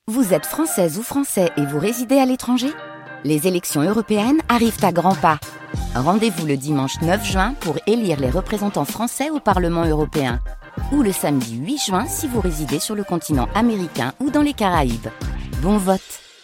Vous êtes française ou français et vous résidez à l'étranger ? Les élections européennes arrivent à grands pas. Rendez-vous le dimanche 9 juin pour élire les représentants français au Parlement européen. Ou le samedi 8 juin si vous résidez sur le continent américain ou dans les Caraïbes. Bon vote!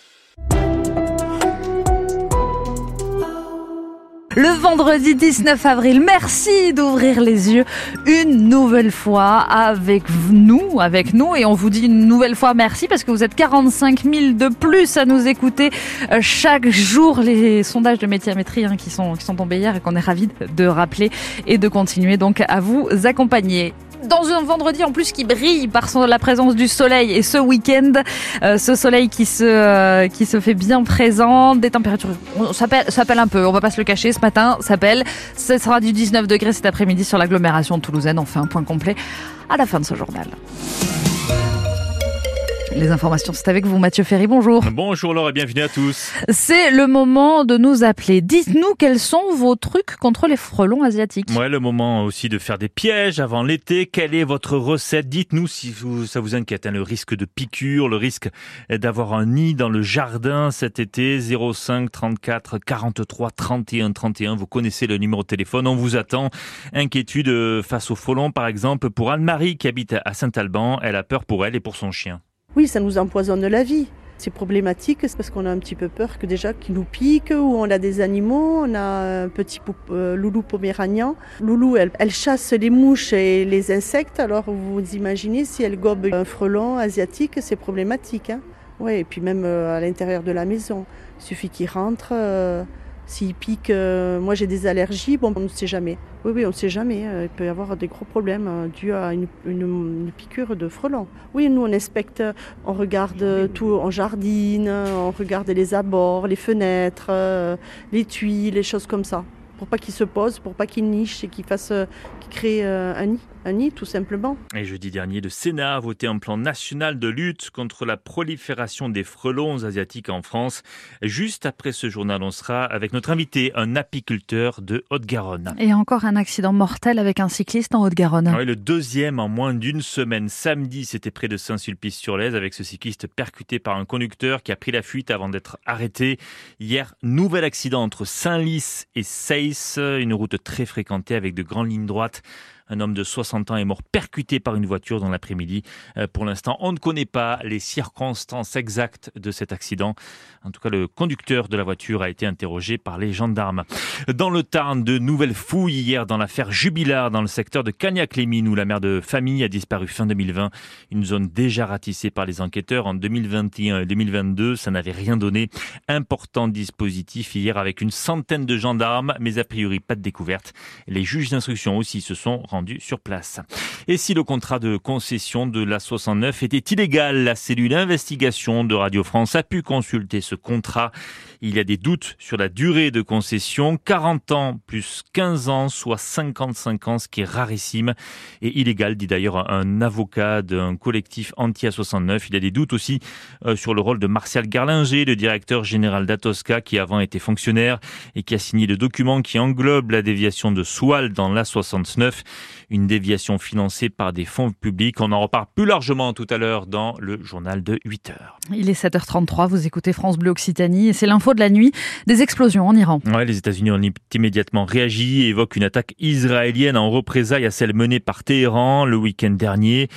Le vendredi 19 avril, merci d'ouvrir les yeux une nouvelle fois avec nous, et on vous dit une nouvelle fois merci parce que vous êtes 45 000 de plus à nous écouter chaque jour. Les sondages de Médiamétrie qui sont tombés hier et qu'on est ravis de rappeler et de continuer donc à vous accompagner. Dans un vendredi en plus qui brille par la présence du soleil et ce week-end, ce soleil qui se fait bien présent, des températures, ça s'appelle un peu, on va pas se le cacher, ce matin, ce sera du 19 degrés cet après-midi sur l'agglomération toulousaine. On fait un point complet à la fin de ce journal. Les informations, c'est avec vous, Mathieu Ferry. Bonjour. Bonjour Laure et bienvenue à tous. C'est le moment de nous appeler. Dites-nous quels sont vos trucs contre les frelons asiatiques. Ouais, le moment aussi de faire des pièges avant l'été. Quelle est votre recette ? Dites-nous si ça vous inquiète, le risque de piqûre, le risque d'avoir un nid dans le jardin cet été. 05 34 43 31 31. Vous connaissez le numéro de téléphone. On vous attend. Inquiétude face aux frelons, par exemple, pour Anne-Marie qui habite à Saint-Alban. Elle a peur pour elle et pour son chien. Oui, ça nous empoisonne la vie. C'est problématique, c'est parce qu'on a un petit peu peur que déjà qu'ils nous piquent, ou on a des animaux, on a un petit loulou poméranian. Loulou, elle chasse les mouches et les insectes, alors vous imaginez si elle gobe un frelon asiatique, c'est problématique. Oui, et puis même à l'intérieur de la maison, il suffit qu'il rentre, s'il pique, moi j'ai des allergies, on ne sait jamais. Oui, on ne sait jamais, il peut y avoir des gros problèmes dus à une piqûre de frelon. Oui, nous on inspecte, on regarde tout, on jardine, on regarde les abords, les fenêtres, les tuiles, les choses comme ça. Pour pas qu'il se pose, pour pas qu'il niche et qu'il crée un nid tout simplement. Et jeudi dernier, le Sénat a voté un plan national de lutte contre la prolifération des frelons asiatiques en France. Juste après ce journal, on sera avec notre invité, un apiculteur de Haute-Garonne. Et encore un accident mortel avec un cycliste en Haute-Garonne. Oui, le deuxième en moins d'une semaine. Samedi, c'était près de Saint-Sulpice-sur-Lèze avec ce cycliste percuté par un conducteur qui a pris la fuite avant d'être arrêté. Hier, nouvel accident entre Saint-Lys et Seyss, une route très fréquentée avec de grandes lignes droites. Un homme de 60 ans est mort percuté par une voiture dans l'après-midi. Pour l'instant, on ne connaît pas les circonstances exactes de cet accident. En tout cas, le conducteur de la voiture a été interrogé par les gendarmes. Dans le Tarn, de nouvelles fouilles hier dans l'affaire Jubilard, dans le secteur de Cagnac-les-Mines, où la mère de famille a disparu fin 2020. Une zone déjà ratissée par les enquêteurs en 2021 et 2022. Ça n'avait rien donné. Important dispositif hier avec une centaine de gendarmes, mais a priori pas de découverte. Les juges d'instruction aussi se sont rendus sur place. Et si le contrat de concession de l'A69 était illégal, la cellule investigation de Radio France a pu consulter ce contrat. Il y a des doutes sur la durée de concession, 40 ans plus 15 ans, soit 55 ans, ce qui est rarissime et illégal, dit d'ailleurs un avocat d'un collectif anti-A69. Il y a des doutes aussi sur le rôle de Martial Garlinger, le directeur général d'Atosca, qui avant était fonctionnaire et qui a signé le document qui englobe la déviation de Soual dans l'A69, une déviation financée par des fonds publics. On en reparle plus largement tout à l'heure dans le journal de 8h. Il est 7h33, vous écoutez France Bleu Occitanie et c'est l'info de la nuit, des explosions en Iran. Ouais, les États-Unis ont immédiatement réagi et évoquent une attaque israélienne en représailles à celle menée par Téhéran le week-end dernier.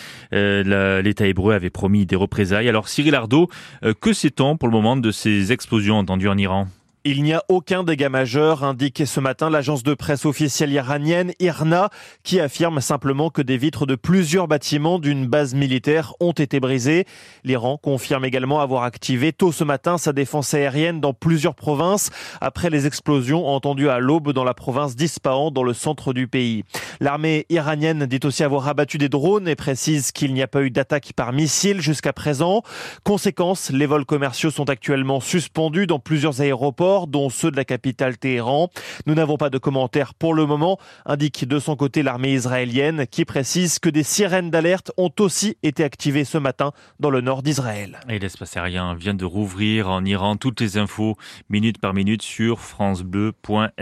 L'État hébreu avait promis des représailles. Alors Cyril Ardo, que sait-on pour le moment de ces explosions entendues en Iran ? Il n'y a aucun dégât majeur, indique ce matin l'agence de presse officielle iranienne IRNA, qui affirme simplement que des vitres de plusieurs bâtiments d'une base militaire ont été brisées. L'Iran confirme également avoir activé tôt ce matin sa défense aérienne dans plusieurs provinces, après les explosions entendues à l'aube dans la province d'Ispahan, dans le centre du pays. L'armée iranienne dit aussi avoir abattu des drones et précise qu'il n'y a pas eu d'attaque par missile jusqu'à présent. Conséquence, les vols commerciaux sont actuellement suspendus dans plusieurs aéroports. nord, dont ceux de la capitale Téhéran. Nous n'avons pas de commentaires pour le moment, indique de son côté l'armée israélienne, qui précise que des sirènes d'alerte ont aussi été activées ce matin dans le nord d'Israël. Et l'espace aérien vient de rouvrir en Iran. Toutes les infos, minute par minute, sur francebleu.fr.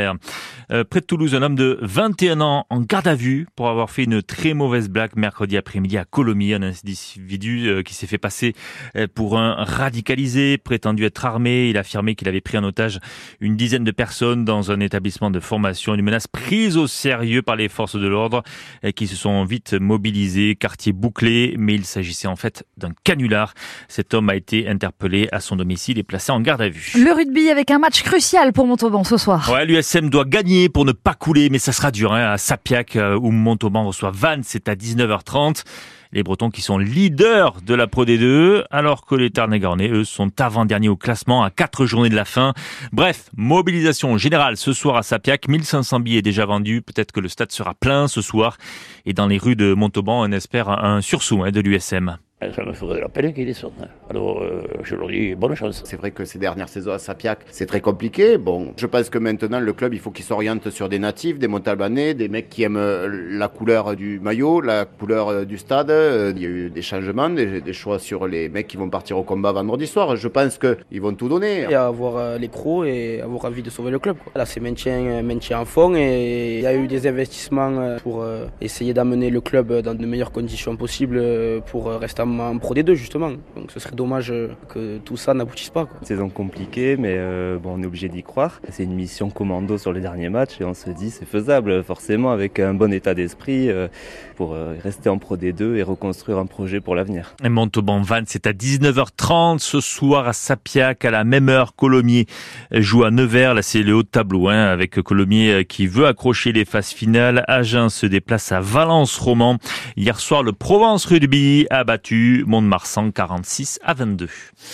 Près de Toulouse, un homme de 21 ans en garde à vue pour avoir fait une très mauvaise blague mercredi après-midi à Colomiers. Un individu qui s'est fait passer pour un radicalisé, prétendu être armé. Il a affirmé qu'il avait pris en otage une dizaine de personnes dans un établissement de formation. Une menace prise au sérieux par les forces de l'ordre qui se sont vite mobilisées, quartier bouclé, mais il s'agissait en fait d'un canular. Cet homme a été interpellé à son domicile et placé en garde à vue. Le rugby avec un match crucial pour Montauban ce soir. Ouais, l'USM doit gagner pour ne pas couler, mais ça sera dur à Sapiac où Montauban reçoit Vannes, c'est à 19h30. Les Bretons qui sont leaders de la Pro D2, alors que les Tarn-et-Garonais, eux, sont avant-derniers au classement à 4 journées de la fin. Bref, mobilisation générale ce soir à Sapiac. 1500 billets déjà vendus. Peut-être que le stade sera plein ce soir. Et dans les rues de Montauban, on espère un sursaut de l'USM. Ça me ferait de la peine qu'il descende. Alors, je leur dis bonne chance. C'est vrai que ces dernières saisons à Sapiac, c'est très compliqué. Bon, je pense que maintenant, le club, il faut qu'il s'oriente sur des natifs, des Montalbanais, des mecs qui aiment la couleur du maillot, la couleur du stade. Il y a eu des changements, des choix sur les mecs qui vont partir au combat vendredi soir. Je pense qu'ils vont tout donner. Et avoir les crocs et avoir envie de sauver le club. Là, c'est maintien en fond et il y a eu des investissements pour essayer d'amener le club dans de meilleures conditions possibles pour rester en Pro D2 justement, donc ce serait dommage que tout ça n'aboutisse pas. Saison compliquée, mais on est obligé d'y croire. C'est une mission commando sur les derniers matchs et on se dit c'est faisable forcément avec un bon état d'esprit pour rester en Pro D2 et reconstruire un projet pour l'avenir. Et Montauban-Vannes, c'est à 19h30 ce soir à Sapiac, à la même heure. Colomiers joue à Nevers, là c'est le haut de tableau avec Colomiers qui veut accrocher les phases finales. Agen se déplace à Valence-Roman. Hier soir, le Provence Rugby a battu Mont-de-Marsan 46-22.